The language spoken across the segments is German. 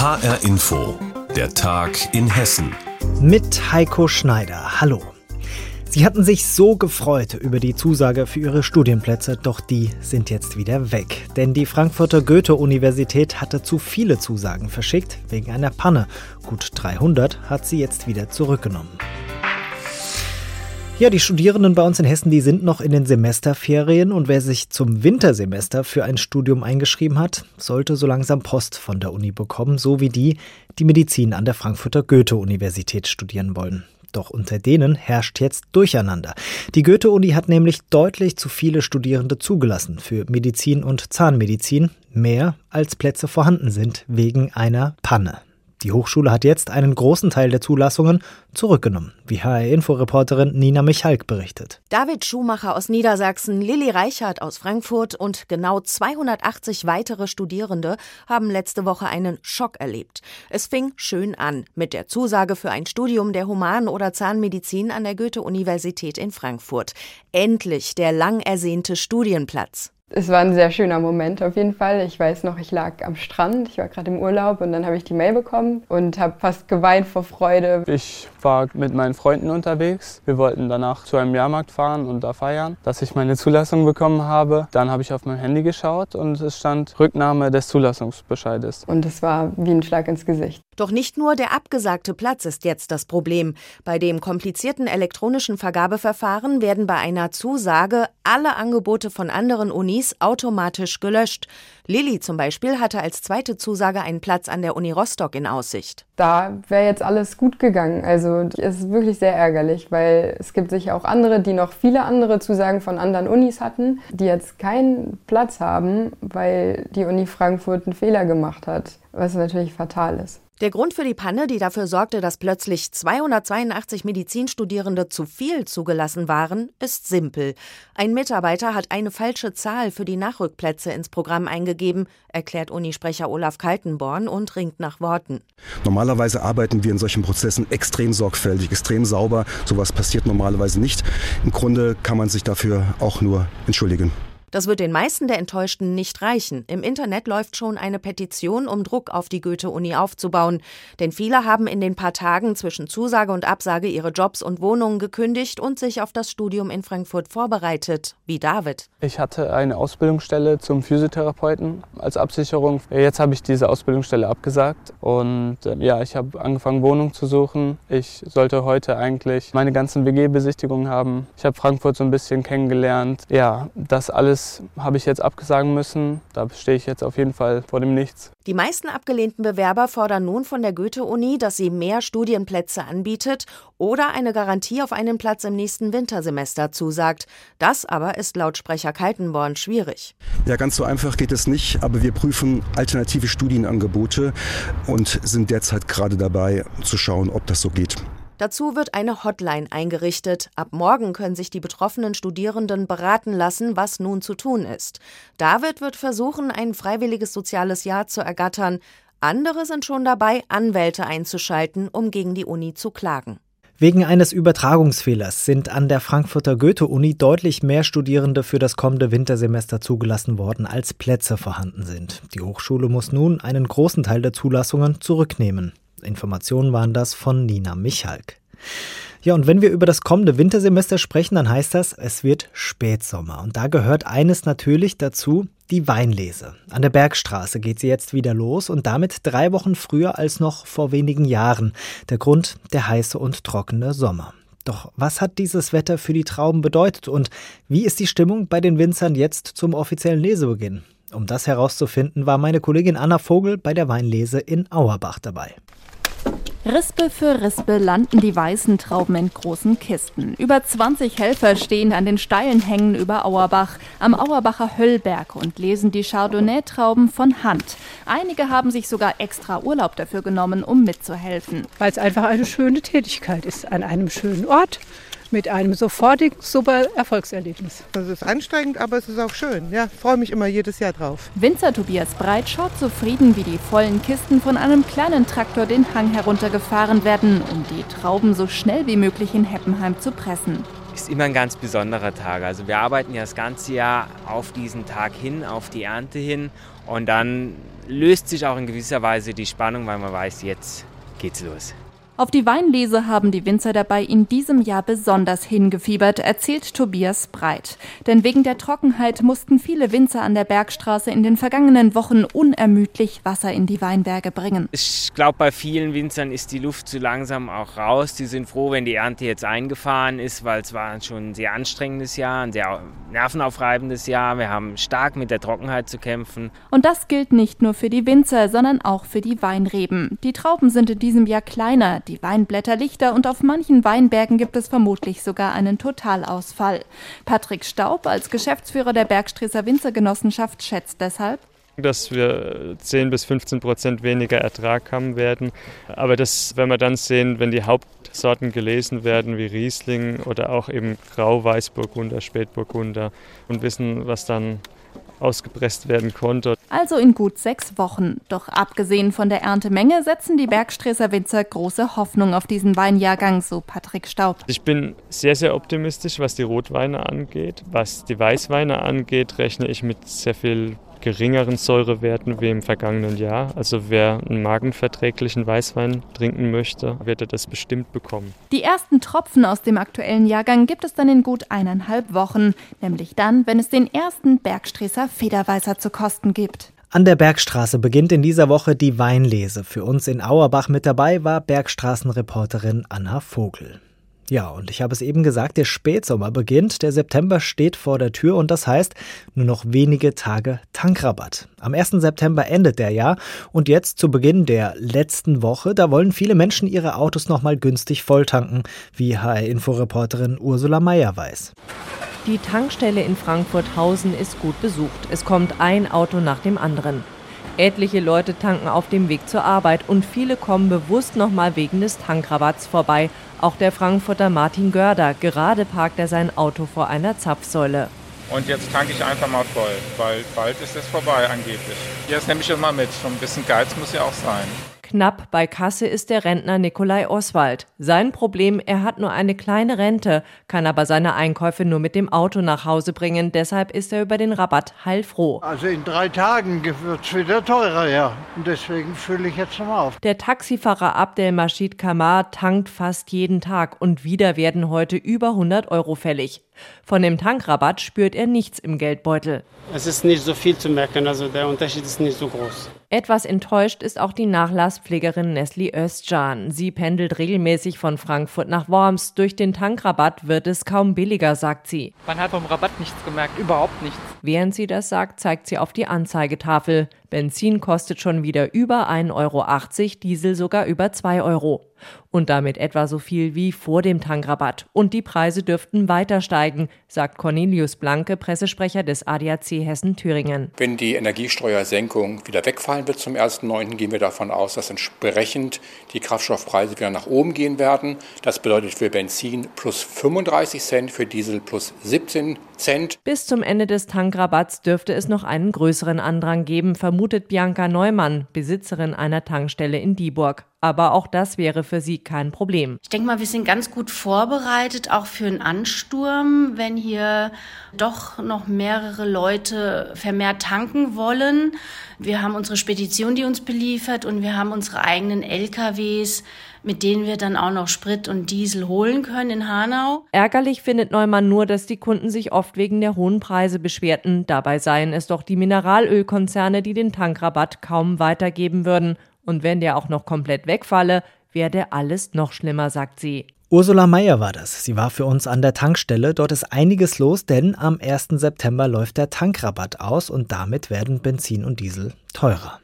HR Info, der Tag in Hessen. Mit Heiko Schneider. Hallo. Sie hatten sich so gefreut über die Zusage für Ihre Studienplätze, doch die sind jetzt wieder weg. Denn die Frankfurter Goethe-Universität hatte zu viele Zusagen verschickt, wegen einer Panne. Gut 300 hat sie jetzt wieder zurückgenommen. Ja, die Studierenden bei uns in Hessen, die sind noch in den Semesterferien und wer sich zum Wintersemester für ein Studium eingeschrieben hat, sollte so langsam Post von der Uni bekommen, so wie die Medizin an der Frankfurter Goethe-Universität studieren wollen. Doch unter denen herrscht jetzt Durcheinander. Die Goethe-Uni hat nämlich deutlich zu viele Studierende zugelassen für Medizin und Zahnmedizin, mehr als Plätze vorhanden sind wegen einer Panne. Die Hochschule hat jetzt einen großen Teil der Zulassungen zurückgenommen, wie HR-Info-Reporterin Nina Michalk berichtet. David Schumacher aus Niedersachsen, Lilly Reichert aus Frankfurt und genau 280 weitere Studierende haben letzte Woche einen Schock erlebt. Es fing schön an mit der Zusage für ein Studium der Human- oder Zahnmedizin an der Goethe-Universität in Frankfurt. Endlich der lang ersehnte Studienplatz. Es war ein sehr schöner Moment auf jeden Fall. Ich weiß noch, ich lag am Strand, ich war gerade im Urlaub und dann habe ich die Mail bekommen und habe fast geweint vor Freude. Ich war mit meinen Freunden unterwegs. Wir wollten danach zu einem Jahrmarkt fahren und da feiern, dass ich meine Zulassung bekommen habe. Dann habe ich auf mein Handy geschaut und es stand Rücknahme des Zulassungsbescheides. Und es war wie ein Schlag ins Gesicht. Doch nicht nur der abgesagte Platz ist jetzt das Problem. Bei dem komplizierten elektronischen Vergabeverfahren werden bei einer Zusage alle Angebote von anderen Unis automatisch gelöscht. Lilly zum Beispiel hatte als zweite Zusage einen Platz an der Uni Rostock in Aussicht. Da wäre jetzt alles gut gegangen. Also es ist wirklich sehr ärgerlich, weil es gibt sicher auch andere, die noch viele andere Zusagen von anderen Unis hatten, die jetzt keinen Platz haben, weil die Uni Frankfurt einen Fehler gemacht hat, was natürlich fatal ist. Der Grund für die Panne, die dafür sorgte, dass plötzlich 282 Medizinstudierende zu viel zugelassen waren, ist simpel. Ein Mitarbeiter hat eine falsche Zahl für die Nachrückplätze ins Programm eingegeben, erklärt Unisprecher Olaf Kaltenborn und ringt nach Worten. Normalerweise arbeiten wir in solchen Prozessen extrem sorgfältig, extrem sauber. Sowas passiert normalerweise nicht. Im Grunde kann man sich dafür auch nur entschuldigen. Das wird den meisten der Enttäuschten nicht reichen. Im Internet läuft schon eine Petition, um Druck auf die Goethe-Uni aufzubauen. Denn viele haben in den paar Tagen zwischen Zusage und Absage ihre Jobs und Wohnungen gekündigt und sich auf das Studium in Frankfurt vorbereitet, wie David. Ich hatte eine Ausbildungsstelle zum Physiotherapeuten als Absicherung. Jetzt habe ich diese Ausbildungsstelle abgesagt und ich habe angefangen, Wohnung zu suchen. Ich sollte heute eigentlich meine ganzen WG-Besichtigungen haben. Ich habe Frankfurt so ein bisschen kennengelernt. Ja, das alles habe ich jetzt absagen müssen. Da stehe ich jetzt auf jeden Fall vor dem Nichts. Die meisten abgelehnten Bewerber fordern nun von der Goethe-Uni, dass sie mehr Studienplätze anbietet oder eine Garantie auf einen Platz im nächsten Wintersemester zusagt. Das aber ist laut Sprecher Kaltenborn schwierig. Ja, ganz so einfach geht es nicht, aber wir prüfen alternative Studienangebote und sind derzeit gerade dabei zu schauen, ob das so geht. Dazu wird eine Hotline eingerichtet. Ab morgen können sich die betroffenen Studierenden beraten lassen, was nun zu tun ist. David wird versuchen, ein freiwilliges soziales Jahr zu ergattern. Andere sind schon dabei, Anwälte einzuschalten, um gegen die Uni zu klagen. Wegen eines Übertragungsfehlers sind an der Frankfurter Goethe-Uni deutlich mehr Studierende für das kommende Wintersemester zugelassen worden, als Plätze vorhanden sind. Die Hochschule muss nun einen großen Teil der Zulassungen zurücknehmen. Informationen waren das von Nina Michalk. Ja, und wenn wir über das kommende Wintersemester sprechen, dann heißt das, es wird Spätsommer. Und da gehört eines natürlich dazu, die Weinlese. An der Bergstraße geht sie jetzt wieder los und damit 3 Wochen früher als noch vor wenigen Jahren. Der Grund, der heiße und trockene Sommer. Doch was hat dieses Wetter für die Trauben bedeutet und wie ist die Stimmung bei den Winzern jetzt zum offiziellen Lesebeginn? Um das herauszufinden, war meine Kollegin Anna Vogel bei der Weinlese in Auerbach dabei. Rispe für Rispe landen die weißen Trauben in großen Kisten. Über 20 Helfer stehen an den steilen Hängen über Auerbach, am Auerbacher Höllberg und lesen die Chardonnay-Trauben von Hand. Einige haben sich sogar extra Urlaub dafür genommen, um mitzuhelfen. Weil es einfach eine schöne Tätigkeit ist, an einem schönen Ort. Mit einem sofortigen super Erfolgserlebnis. Es ist anstrengend, aber es ist auch schön. Ja, freue mich immer jedes Jahr drauf. Winzer Tobias Breit schaut zufrieden, wie die vollen Kisten von einem kleinen Traktor den Hang heruntergefahren werden, um die Trauben so schnell wie möglich in Heppenheim zu pressen. Ist immer ein ganz besonderer Tag. Also wir arbeiten ja das ganze Jahr auf diesen Tag hin, auf die Ernte hin. Und dann löst sich auch in gewisser Weise die Spannung, weil man weiß, jetzt geht's los. Auf die Weinlese haben die Winzer dabei in diesem Jahr besonders hingefiebert, erzählt Tobias Breit. Denn wegen der Trockenheit mussten viele Winzer an der Bergstraße in den vergangenen Wochen unermüdlich Wasser in die Weinberge bringen. Ich glaube, bei vielen Winzern ist die Luft zu langsam auch raus. Die sind froh, wenn die Ernte jetzt eingefahren ist, weil es war schon ein sehr anstrengendes Jahr, ein sehr nervenaufreibendes Jahr. Wir haben stark mit der Trockenheit zu kämpfen. Und das gilt nicht nur für die Winzer, sondern auch für die Weinreben. Die Trauben sind in diesem Jahr kleiner, die Weinblätter lichter und auf manchen Weinbergen gibt es vermutlich sogar einen Totalausfall. Patrick Staub als Geschäftsführer der Bergstreßer Winzergenossenschaft schätzt deshalb, dass wir 10-15% weniger Ertrag haben werden. Aber das werden wir dann sehen, wenn die Hauptsorten gelesen werden, wie Riesling oder auch eben Grau-Weißburgunder, Spätburgunder und wissen, was dann ausgepresst werden konnte. Also in gut 6 Wochen. Doch abgesehen von der Erntemenge setzen die Bergstreßer Winzer große Hoffnung auf diesen Weinjahrgang, so Patrick Staub. Ich bin sehr, sehr optimistisch, was die Rotweine angeht. Was die Weißweine angeht, rechne ich mit sehr viel geringeren Säurewerten wie im vergangenen Jahr. Also wer einen magenverträglichen Weißwein trinken möchte, wird er das bestimmt bekommen. Die ersten Tropfen aus dem aktuellen Jahrgang gibt es dann in gut 1,5 Wochen. Nämlich dann, wenn es den ersten Bergstreßer Federweißer zu kosten gibt. An der Bergstraße beginnt in dieser Woche die Weinlese. Für uns in Auerbach mit dabei war Bergstraßenreporterin Anna Vogel. Ja, und ich habe es eben gesagt, der Spätsommer beginnt, der September steht vor der Tür und das heißt, nur noch wenige Tage Tankrabatt. Am 1. September endet der ja und jetzt zu Beginn der letzten Woche, da wollen viele Menschen ihre Autos nochmal günstig volltanken, wie HR-Info-Reporterin Ursula Meier weiß. Die Tankstelle in Frankfurt-Hausen ist gut besucht. Es kommt ein Auto nach dem anderen. Etliche Leute tanken auf dem Weg zur Arbeit und viele kommen bewusst nochmal wegen des Tankrabatts vorbei. Auch der Frankfurter Martin Görder, gerade parkt er sein Auto vor einer Zapfsäule. Und jetzt tanke ich einfach mal voll, weil bald ist es vorbei angeblich. Jetzt nehme ich das mal mit, schon ein bisschen Geiz muss ja auch sein. Knapp bei Kasse ist der Rentner Nikolai Oswald. Sein Problem, er hat nur eine kleine Rente, kann aber seine Einkäufe nur mit dem Auto nach Hause bringen. Deshalb ist er über den Rabatt heilfroh. Also in 3 Tagen wird es wieder teurer, ja. Und deswegen fülle ich jetzt nochmal auf. Der Taxifahrer Abdelmajid Kamar tankt fast jeden Tag und wieder werden heute über 100 € fällig. Von dem Tankrabatt spürt er nichts im Geldbeutel. Es ist nicht so viel zu merken, also der Unterschied ist nicht so groß. Etwas enttäuscht ist auch die Nachlasspflegerin Nesli Özcan. Sie pendelt regelmäßig von Frankfurt nach Worms. Durch den Tankrabatt wird es kaum billiger, sagt sie. Man hat vom Rabatt nichts gemerkt, überhaupt nichts. Während sie das sagt, zeigt sie auf die Anzeigetafel. Benzin kostet schon wieder über 1,80 €, Diesel sogar über 2 €. Und damit etwa so viel wie vor dem Tankrabatt. Und die Preise dürften weiter steigen, sagt Cornelius Blanke, Pressesprecher des ADAC Hessen-Thüringen. Wenn die Energiesteuersenkung wieder wegfallen wird zum 1.9., gehen wir davon aus, dass entsprechend die Kraftstoffpreise wieder nach oben gehen werden. Das bedeutet für Benzin plus 35 Cent, für Diesel plus 17 Cent. Bis zum Ende des Tankrabatts dürfte es noch einen größeren Andrang geben, vermutet Bianca Neumann, Besitzerin einer Tankstelle in Dieburg. Aber auch das wäre für sie kein Problem. Ich denke mal, wir sind ganz gut vorbereitet, auch für einen Ansturm, wenn hier doch noch mehrere Leute vermehrt tanken wollen. Wir haben unsere Spedition, die uns beliefert, und wir haben unsere eigenen LKWs, mit denen wir dann auch noch Sprit und Diesel holen können in Hanau. Ärgerlich findet Neumann nur, dass die Kunden sich oft wegen der hohen Preise beschwerten. Dabei seien es doch die Mineralölkonzerne, die den Tankrabatt kaum weitergeben würden. Und wenn der auch noch komplett wegfalle, werde alles noch schlimmer, sagt sie. Ursula Meier war das. Sie war für uns an der Tankstelle. Dort ist einiges los, denn am 1. September läuft der Tankrabatt aus und damit werden Benzin und Diesel teurer.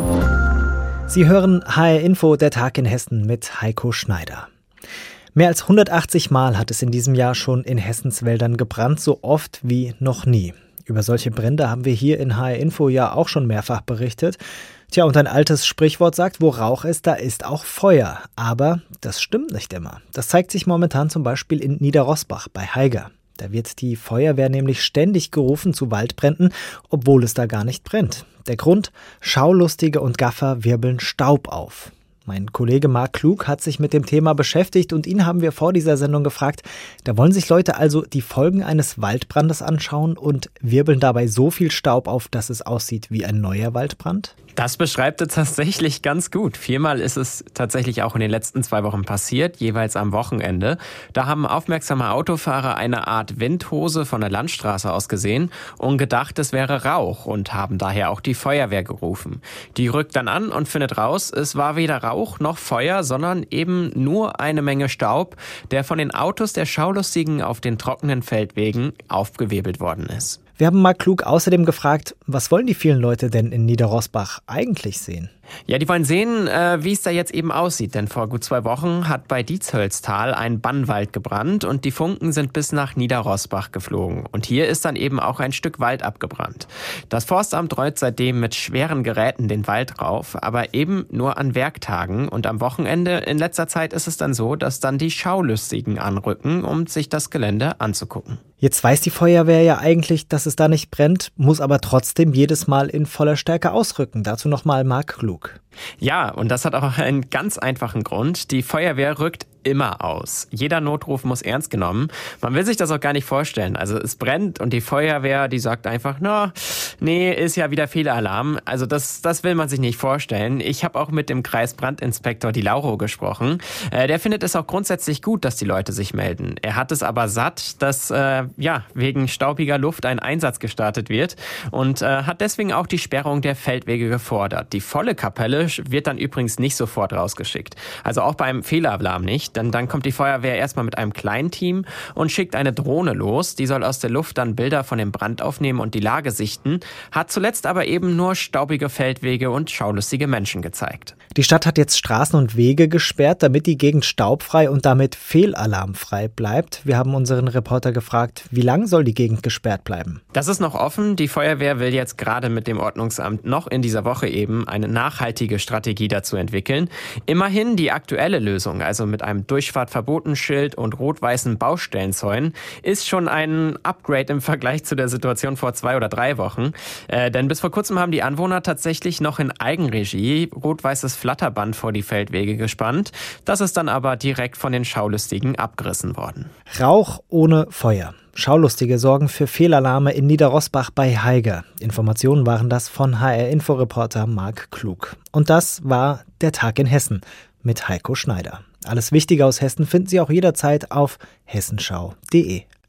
Sie hören HR Info, der Tag in Hessen mit Heiko Schneider. Mehr als 180 Mal hat es in diesem Jahr schon in Hessens Wäldern gebrannt, so oft wie noch nie. Über solche Brände haben wir hier in HR Info ja auch schon mehrfach berichtet. Tja, und ein altes Sprichwort sagt, wo Rauch ist, da ist auch Feuer. Aber das stimmt nicht immer. Das zeigt sich momentan zum Beispiel in Niederrosbach bei Haiger. Da wird die Feuerwehr nämlich ständig gerufen zu Waldbränden, obwohl es da gar nicht brennt. Der Grund? Schaulustige und Gaffer wirbeln Staub auf. Mein Kollege Marc Klug hat sich mit dem Thema beschäftigt und ihn haben wir vor dieser Sendung gefragt. Da wollen sich Leute also die Folgen eines Waldbrandes anschauen und wirbeln dabei so viel Staub auf, dass es aussieht wie ein neuer Waldbrand? Das beschreibt es tatsächlich ganz gut. 4-mal ist es tatsächlich auch in den letzten 2 Wochen passiert, jeweils am Wochenende. Da haben aufmerksame Autofahrer eine Art Windhose von der Landstraße aus gesehen und gedacht, es wäre Rauch und haben daher auch die Feuerwehr gerufen. Die rückt dann an und findet raus, es war weder Rauch noch Feuer, sondern eben nur eine Menge Staub, der von den Autos der Schaulustigen auf den trockenen Feldwegen aufgewirbelt worden ist. Wir haben Marc Klug außerdem gefragt, was wollen die vielen Leute denn in Niederrosbach eigentlich sehen? Ja, die wollen sehen, wie es da jetzt eben aussieht. Denn vor gut 2 Wochen hat bei Dietshölztal ein Bannwald gebrannt und die Funken sind bis nach Niederrosbach geflogen. Und hier ist dann eben auch ein Stück Wald abgebrannt. Das Forstamt räumt seitdem mit schweren Geräten den Wald rauf, aber eben nur an Werktagen. Und am Wochenende in letzter Zeit ist es dann so, dass dann die Schaulustigen anrücken, um sich das Gelände anzugucken. Jetzt weiß die Feuerwehr ja eigentlich, dass es da nicht brennt, muss aber trotzdem jedes Mal in voller Stärke ausrücken. Dazu nochmal Marc Klug. Ja, und das hat auch einen ganz einfachen Grund. Die Feuerwehr rückt immer aus. Jeder Notruf muss ernst genommen. Man will sich das auch gar nicht vorstellen. Also es brennt und die Feuerwehr, die sagt einfach, nee, ist ja wieder Fehlalarm. Also das will man sich nicht vorstellen. Ich habe auch mit dem Kreisbrandinspektor Di Lauro gesprochen. Der findet es auch grundsätzlich gut, dass die Leute sich melden. Er hat es aber satt, dass wegen staubiger Luft ein Einsatz gestartet wird und hat deswegen auch die Sperrung der Feldwege gefordert. Die volle Kapelle wird dann übrigens nicht sofort rausgeschickt. Also auch beim Fehlalarm nicht. Denn dann kommt die Feuerwehr erstmal mit einem kleinen Team und schickt eine Drohne los. Die soll aus der Luft dann Bilder von dem Brand aufnehmen und die Lage sichten. Hat zuletzt aber eben nur staubige Feldwege und schaulustige Menschen gezeigt. Die Stadt hat jetzt Straßen und Wege gesperrt, damit die Gegend staubfrei und damit fehlalarmfrei bleibt. Wir haben unseren Reporter gefragt, wie lang soll die Gegend gesperrt bleiben? Das ist noch offen. Die Feuerwehr will jetzt gerade mit dem Ordnungsamt noch in dieser Woche eben eine nachhaltige Strategie dazu entwickeln. Immerhin die aktuelle Lösung, also mit einem Durchfahrtverbotenschild und rot-weißen Baustellenzäunen, ist schon ein Upgrade im Vergleich zu der Situation vor 2 oder 3 Wochen. Denn bis vor kurzem haben die Anwohner tatsächlich noch in Eigenregie rot-weißes Flatterband vor die Feldwege gespannt. Das ist dann aber direkt von den Schaulustigen abgerissen worden. Rauch ohne Feuer. Schaulustige sorgen für Fehlalarme in Niederrosbach bei Haiger. Informationen waren das von HR-Info-Reporter Marc Klug. Und das war der Tag in Hessen mit Heiko Schneider. Alles Wichtige aus Hessen finden Sie auch jederzeit auf hessenschau.de.